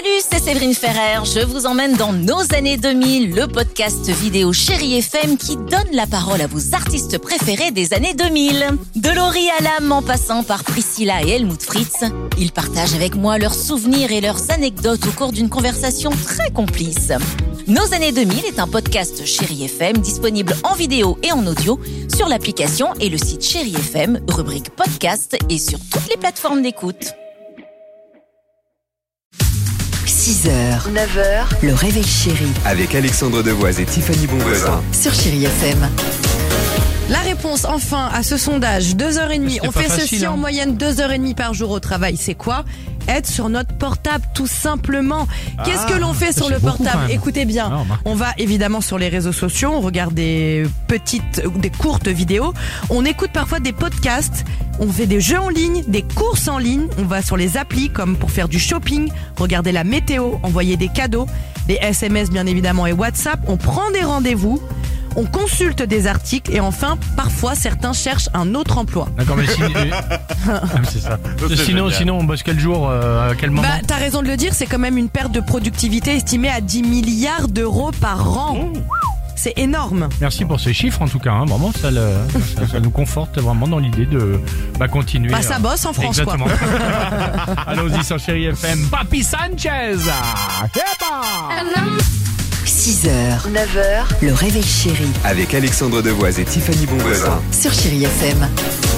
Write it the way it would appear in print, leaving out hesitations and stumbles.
Salut, c'est Séverine Ferrer. Je vous emmène dans Nos années 2000, le podcast vidéo Chérie FM qui donne la parole à vos artistes préférés des années 2000. De Laurie Hallam en passant par Priscilla et Helmut Fritz, ils partagent avec moi leurs souvenirs et leurs anecdotes au cours d'une conversation très complice. Nos années 2000 est un podcast Chérie FM disponible en vidéo et en audio sur l'application et le site Chérie FM, rubrique podcast et sur toutes les plateformes d'écoute. 6h, 9h, le réveil chéri Avec Alexandre Devoise et Tiffany Bonvoisin sur Chérie FM. La réponse enfin à ce sondage, 2h30. On fait ceci en moyenne 2h30 par jour au travail. C'est quoi ? Être sur notre portable tout simplement. Qu'est-ce que l'on fait sur le portable ? Écoutez bien, on va évidemment sur les réseaux sociaux, on regarde des courtes vidéos, on écoute parfois des podcasts, on fait des jeux en ligne, des courses en ligne, on va sur les applis comme pour faire du shopping, regarder la météo, envoyer des cadeaux, des SMS bien évidemment et WhatsApp, on prend des rendez-vous. On consulte des articles et enfin, parfois, certains cherchent un autre emploi. D'accord, mais c'est ça. Sinon, on bosse quel jour, à quel moment ? T'as raison de le dire, c'est quand même une perte de productivité estimée à 10 milliards d'euros par an. C'est énorme. Merci pour ces chiffres en tout cas. Vraiment, ça nous conforte vraiment dans l'idée de continuer. Ça bosse en France. Exactement. Quoi. Allons-y sur Chérie FM. Papi Sanchez. 6h, 9h, le réveil chéri Avec Alexandre Devoise et Tiffany Bonvoisin sur Chérie FM.